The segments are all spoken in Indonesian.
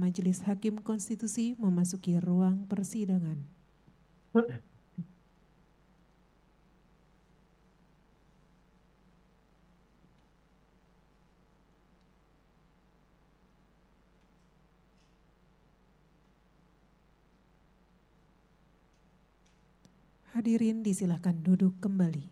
Majelis Hakim Konstitusi memasuki ruang persidangan. Hadirin disilakan duduk kembali.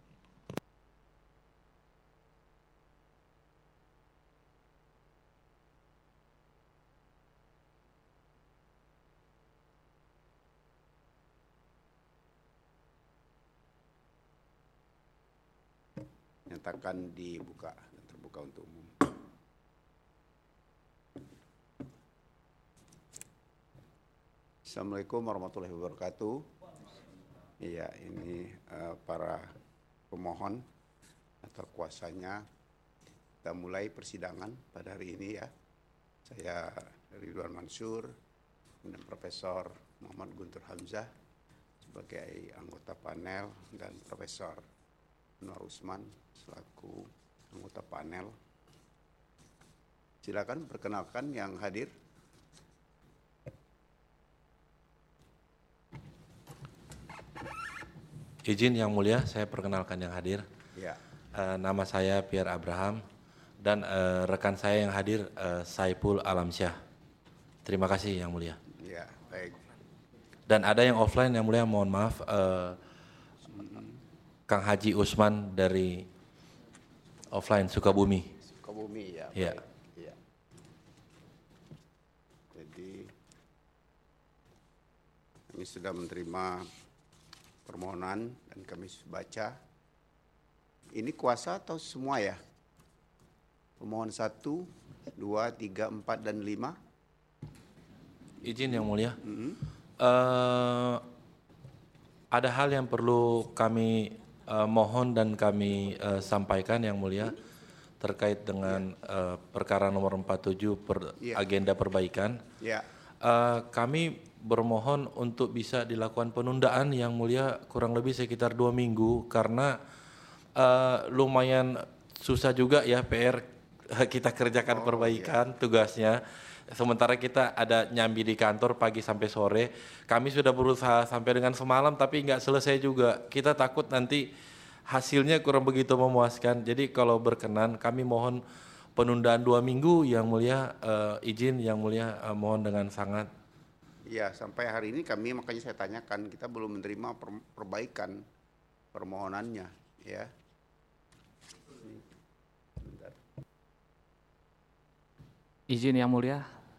Nyatakan dibuka dan terbuka untuk umum. Assalamualaikum warahmatullahi wabarakatuh. Iya, ini para pemohon atau kuasanya, kita mulai persidangan pada hari ini ya. Saya Ridwan Mansur, kemudian Profesor Muhammad Guntur Hamzah sebagai anggota panel dan Profesor Anwar Usman selaku anggota panel. Silakan perkenalkan yang hadir. Izin Yang Mulia, saya perkenalkan yang hadir. Ya. Nama saya Pierre Abraham dan rekan saya yang hadir Saiful Alamsyah. Terima kasih Yang Mulia. Ya, baik. Dan ada yang offline Yang Mulia, mohon maaf. Kang Haji Usman dari offline Sukabumi. Sukabumi ya. Ya. Baik. Ya. Jadi kami sudah menerima permohonan dan kami baca. Ini kuasa atau semua ya? Pemohon 1, 2, 3, 4, dan 5. Izin Yang Mulia. Ada hal yang perlu kami mohon dan kami sampaikan Yang Mulia terkait dengan perkara nomor 47 agenda perbaikan. Ya. Kami bermohon untuk bisa dilakukan penundaan Yang Mulia kurang lebih sekitar 2 minggu karena lumayan susah juga ya PR kita kerjakan perbaikan tugasnya. Sementara kita ada nyambi di kantor pagi sampai sore. Kami sudah berusaha sampai dengan semalam tapi nggak selesai juga. Kita takut nanti hasilnya kurang begitu memuaskan. Jadi kalau berkenan kami mohon penundaan 2 minggu Yang Mulia, izin Yang Mulia, mohon dengan sangat. Ya, sampai hari ini kami makanya saya tanyakan, kita belum menerima perbaikan permohonannya ya. Izin Yang Mulia.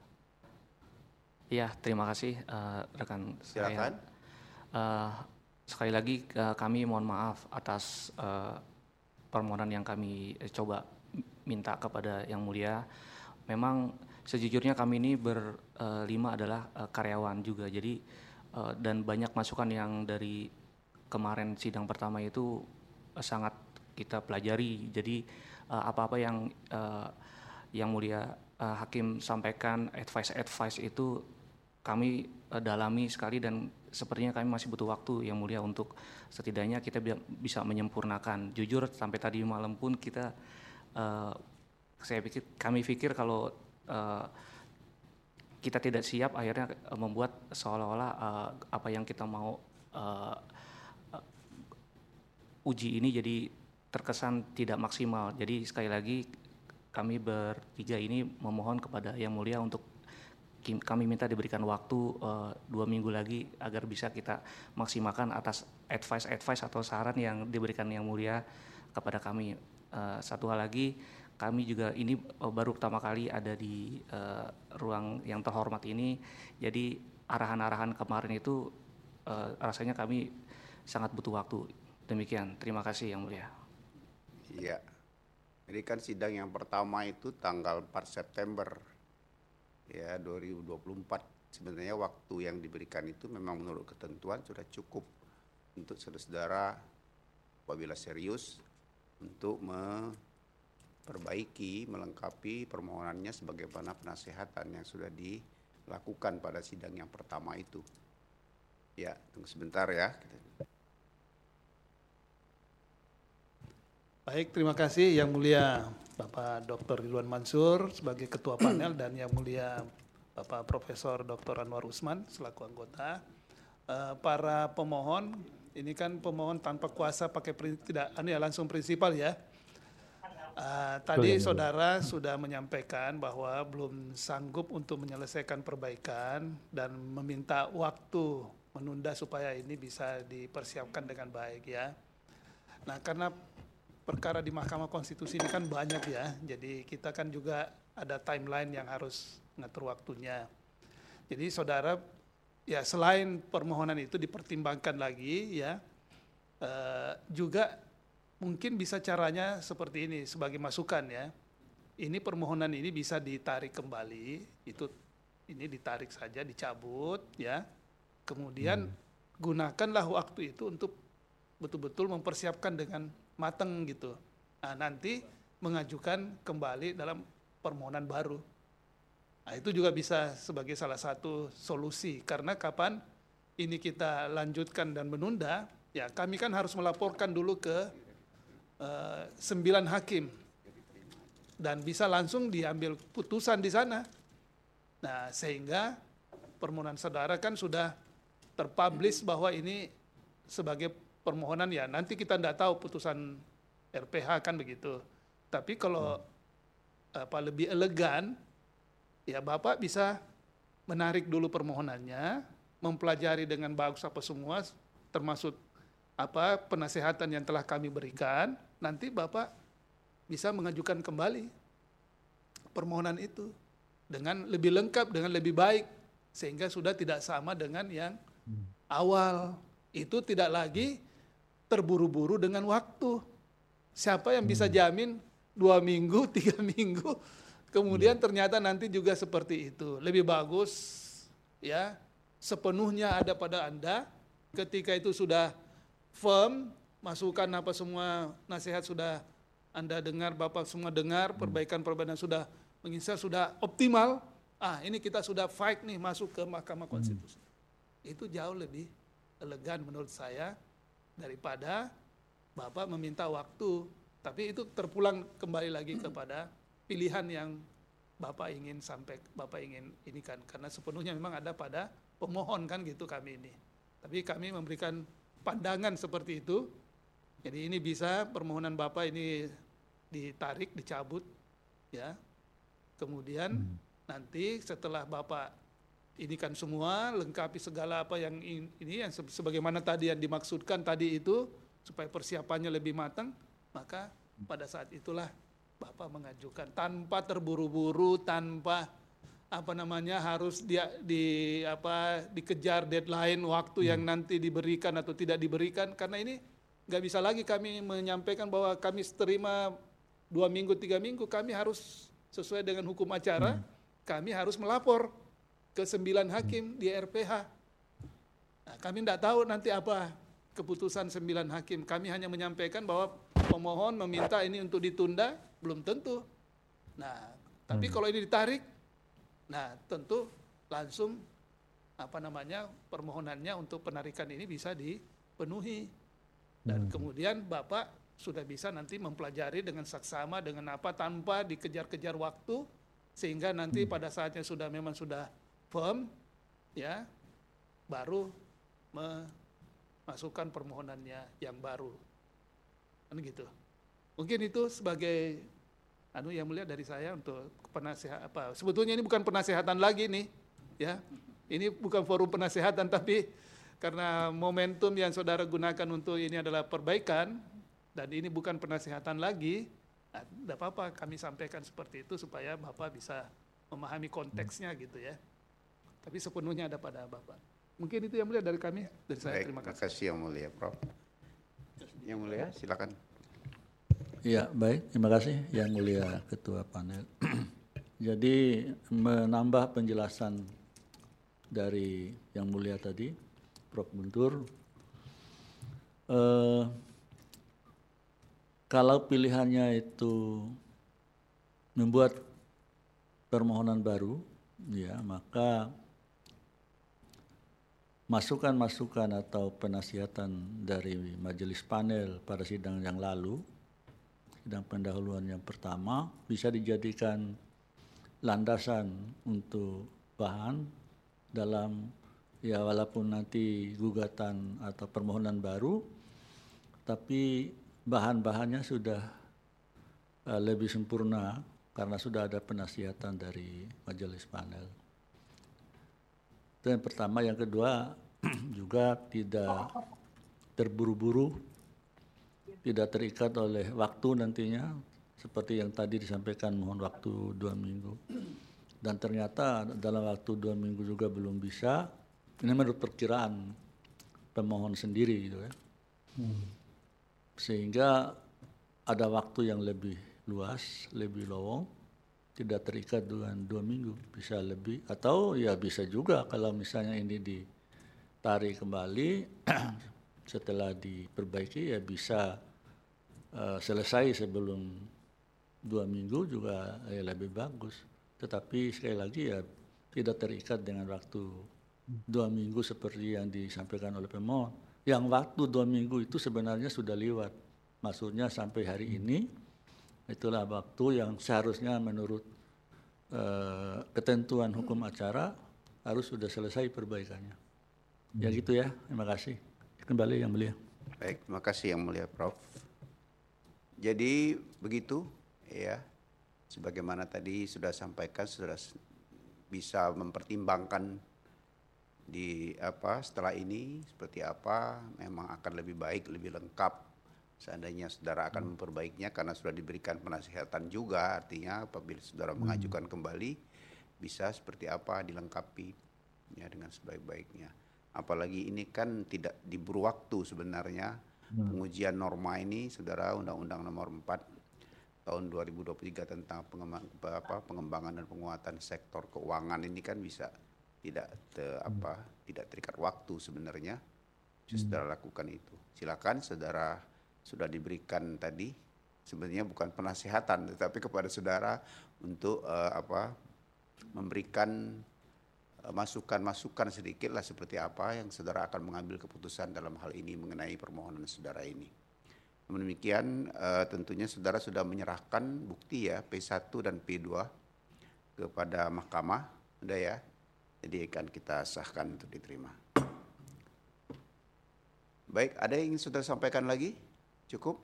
Ya, terima kasih rekan Silakan. saya. Sekali lagi kami mohon maaf atas permohonan yang kami coba minta kepada Yang Mulia. Memang sejujurnya kami ini berlima adalah karyawan juga. Jadi dan banyak masukan yang dari kemarin sidang pertama itu sangat kita pelajari. Jadi apa-apa yang Yang Mulia Hakim sampaikan, advice itu kami dalami sekali dan sepertinya kami masih butuh waktu Yang Mulia untuk setidaknya kita bisa menyempurnakan. Jujur sampai tadi malam pun kita kami pikir kalau kita tidak siap akhirnya membuat seolah-olah apa yang kita mau uji ini jadi terkesan tidak maksimal. Jadi sekali lagi kami bertiga ini memohon kepada Yang Mulia untuk kami minta diberikan waktu 2 minggu lagi agar bisa kita maksimalkan atas advice atau saran yang diberikan Yang Mulia kepada kami. Satu hal lagi, kami juga ini baru pertama kali ada di ruang yang terhormat ini. Jadi arahan-arahan kemarin itu rasanya kami sangat butuh waktu. Demikian, terima kasih Yang Mulia. Iya. Jadi kan sidang yang pertama itu tanggal 4 September ya 2024. Sebenarnya waktu yang diberikan itu memang menurut ketentuan sudah cukup untuk saudara-saudara apabila serius untuk memperbaiki, melengkapi permohonannya sebagaimana penasehatan yang sudah dilakukan pada sidang yang pertama itu. Ya, tunggu sebentar ya. Baik, terima kasih Yang Mulia Bapak Dr. Ridwan Mansur sebagai Ketua Panel dan Yang Mulia Bapak Profesor Dr. Anwar Usman selaku anggota. Para pemohon, ini kan pemohon tanpa kuasa pakai tidak langsung prinsipal ya. Tadi saudara sudah menyampaikan bahwa belum sanggup untuk menyelesaikan perbaikan dan meminta waktu menunda supaya ini bisa dipersiapkan dengan baik ya. Nah, karena perkara di Mahkamah Konstitusi ini kan banyak ya, jadi kita kan juga ada timeline yang harus ngatur waktunya. Jadi saudara ya selain permohonan itu dipertimbangkan lagi ya, juga mungkin bisa caranya seperti ini sebagai masukan ya. Ini permohonan ini bisa ditarik kembali, ini ditarik saja, dicabut ya. Kemudian gunakanlah waktu itu untuk betul-betul mempersiapkan dengan matang gitu. Nah, nanti mengajukan kembali dalam permohonan baru. Nah, itu juga bisa sebagai salah satu solusi karena kapan ini kita lanjutkan dan menunda, ya kami kan harus melaporkan dulu ke 9 hakim dan bisa langsung diambil putusan di sana. Nah, sehingga permohonan saudara kan sudah terpublish bahwa ini sebagai permohonan ya. Nanti kita tidak tahu putusan RPH kan begitu. Tapi kalau lebih elegan, ya Bapak bisa menarik dulu permohonannya, mempelajari dengan bagus apa semua, termasuk penasehatan yang telah kami berikan. Nanti Bapak bisa mengajukan kembali permohonan itu dengan lebih lengkap, dengan lebih baik, sehingga sudah tidak sama dengan yang awal. Itu tidak lagi terburu-buru dengan waktu. Siapa yang bisa jamin 2 minggu, 3 minggu, kemudian ternyata nanti juga seperti itu. Lebih bagus ya sepenuhnya ada pada Anda. Ketika itu sudah firm, masukan apa semua nasihat sudah Anda dengar, Bapak semua dengar, perbaikan-perbaikan sudah menginstal, sudah optimal. Ini kita sudah fight nih masuk ke Mahkamah Konstitusi. Itu jauh lebih elegan menurut saya daripada Bapak meminta waktu. Tapi itu terpulang kembali lagi kepada pilihan yang Bapak ingin Bapak ingin ini kan. Karena sepenuhnya memang ada pada pemohon kan gitu kami ini. Tapi kami memberikan pandangan seperti itu. Jadi ini bisa permohonan Bapak ini ditarik, dicabut ya. Kemudian nanti setelah Bapak ini kan semua lengkapi segala apa yang ini yang sebagaimana tadi yang dimaksudkan tadi itu supaya persiapannya lebih matang, maka pada saat itulah Bapak mengajukan tanpa terburu-buru, tanpa harus dikejar deadline waktu yang nanti diberikan atau tidak diberikan, karena ini nggak bisa lagi kami menyampaikan bahwa kami terima 2 minggu, 3 minggu, kami harus sesuai dengan hukum acara, kami harus melapor ke 9 hakim di RPH. Nah, kami tidak tahu nanti apa keputusan 9 hakim, kami hanya menyampaikan bahwa pemohon meminta ini untuk ditunda, belum tentu. Nah, tapi kalau ini ditarik, nah tentu langsung permohonannya untuk penarikan ini bisa dipenuhi. Dan kemudian Bapak sudah bisa nanti mempelajari dengan saksama, dengan tanpa dikejar-kejar waktu, sehingga nanti pada saatnya memang sudah firm, ya, baru memasukkan permohonannya yang baru. Kan gitu. Mungkin itu sebagai yang mulia dari saya untuk penasehat sebetulnya ini bukan penasehatan lagi nih, ya. Ini bukan forum penasehatan, tapi karena momentum yang saudara gunakan untuk ini adalah perbaikan dan ini bukan penasehatan lagi, tidak apa-apa kami sampaikan seperti itu supaya Bapak bisa memahami konteksnya gitu ya. Tapi sepenuhnya ada pada Bapak. Mungkin itu yang mulia dari kami, dari saya. Baik, terima kasih. Terima kasih yang mulia, Prof. Yang mulia, silakan. Ya, baik. Terima kasih yang mulia Ketua Panel. Jadi menambah penjelasan dari yang mulia tadi, Prof. Guntur, kalau pilihannya itu membuat permohonan baru, ya maka masukan-masukan atau penasihatan dari majelis panel pada sidang yang lalu, sidang pendahuluan yang pertama, bisa dijadikan landasan untuk bahan dalam ya walaupun nanti gugatan atau permohonan baru, tapi bahan-bahannya sudah lebih sempurna karena sudah ada penasihatan dari majelis panel. Itu yang pertama. Yang kedua juga tidak terburu-buru, tidak terikat oleh waktu nantinya, seperti yang tadi disampaikan mohon waktu 2 minggu. Dan ternyata dalam waktu 2 minggu juga belum bisa, ini menurut perkiraan pemohon sendiri gitu ya. Sehingga ada waktu yang lebih luas, lebih lowong, tidak terikat dengan 2 minggu, bisa lebih, atau ya bisa juga kalau misalnya ini ditarik kembali setelah diperbaiki ya bisa selesai sebelum 2 minggu juga ya lebih bagus. Tetapi sekali lagi ya tidak terikat dengan waktu 2 minggu seperti yang disampaikan oleh pemohon. Yang waktu 2 minggu itu sebenarnya sudah lewat. Maksudnya sampai hari ini itulah waktu yang seharusnya menurut ketentuan hukum acara harus sudah selesai perbaikannya. Ya gitu ya, terima kasih. Kembali Yang Mulia. Baik, terima kasih Yang Mulia Prof. Jadi begitu ya, sebagaimana tadi sudah sampaikan, sudah bisa mempertimbangkan setelah ini seperti apa, memang akan lebih baik, lebih lengkap seandainya saudara akan memperbaikinya karena sudah diberikan penasihatan juga, artinya apabila saudara mengajukan kembali bisa seperti apa dilengkapi ya dengan sebaik-baiknya. Apalagi ini kan tidak diburu waktu sebenarnya. Pengujian norma ini saudara, Undang-Undang Nomor 4 tahun 2023 tentang pengembangan dan penguatan sektor keuangan ini kan bisa tidak terikat waktu sebenarnya. Saudara lakukan itu. Silakan saudara, sudah diberikan tadi sebenarnya bukan penasihatan tetapi kepada saudara untuk memberikan masukan-masukan sedikitlah seperti apa yang saudara akan mengambil keputusan dalam hal ini mengenai permohonan saudara ini. Namun demikian tentunya saudara sudah menyerahkan bukti ya P1 dan P2 kepada mahkamah, sudah ya. Jadi akan kita sahkan untuk diterima. Baik, ada yang ingin saudara sampaikan lagi? Cukup?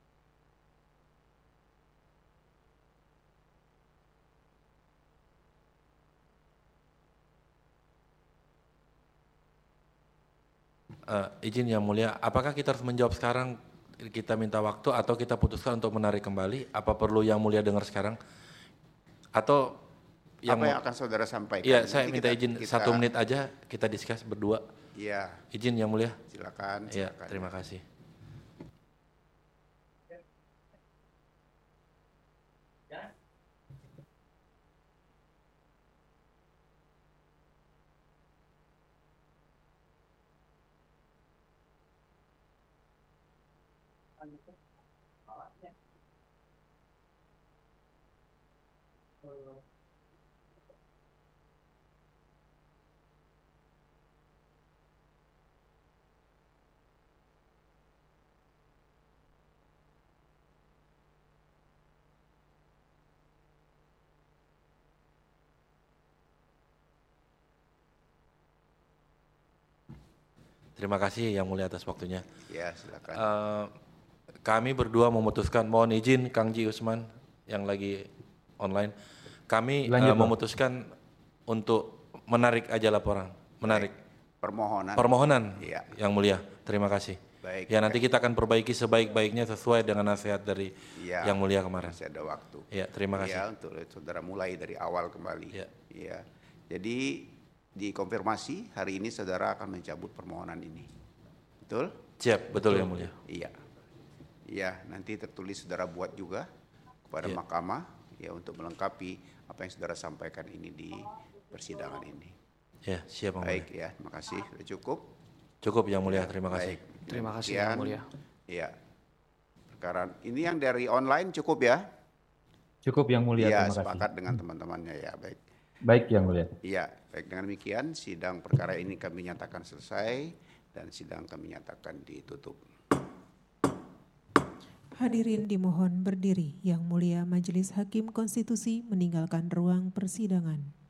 Izin Yang Mulia, apakah kita harus menjawab sekarang, kita minta waktu atau kita putuskan untuk menarik kembali? Apa perlu Yang Mulia dengar sekarang? Atau apa yang akan saudara sampaikan? Iya, saya minta izin 1 menit aja kita discuss berdua. Iya. Izin Yang Mulia. Silakan. Iya, terima kasih. Terima kasih Yang Mulia atas waktunya. Ya, silakan. Kami berdua memutuskan, mohon izin Kang Ji Usman yang lagi online, kami memutuskan untuk menarik aja laporan, menarik permohonan ya. Yang Mulia. Terima kasih. Baik. Ya nanti kita akan perbaiki sebaik-baiknya sesuai dengan nasihat dari Yang Mulia kemarin. Masih ada waktu. Ya, terima kasih. Ya, untuk saudara mulai dari awal kembali. Ya. Ya. Jadi dikonfirmasi hari ini saudara akan mencabut permohonan ini. Betul? Siap, betul Yang Mulia. Iya. Iya, nanti tertulis saudara buat juga kepada mahkamah ya untuk melengkapi apa yang saudara sampaikan ini di persidangan ini. Ya, siap Yang Mulia. Baik ya, terima kasih. Sudah cukup? Cukup Yang Mulia, terima kasih. Baik. Terima kasih Yang Mulia. Iya. Perkara ini yang dari online cukup ya? Cukup Yang Mulia, ya, terima kasih. sepakat dengan teman-temannya ya, baik. Baik Yang Mulia. Iya, baik, dengan demikian sidang perkara ini kami nyatakan selesai dan sidang kami nyatakan ditutup. Hadirin dimohon berdiri. Yang Mulia Majelis Hakim Konstitusi meninggalkan ruang persidangan.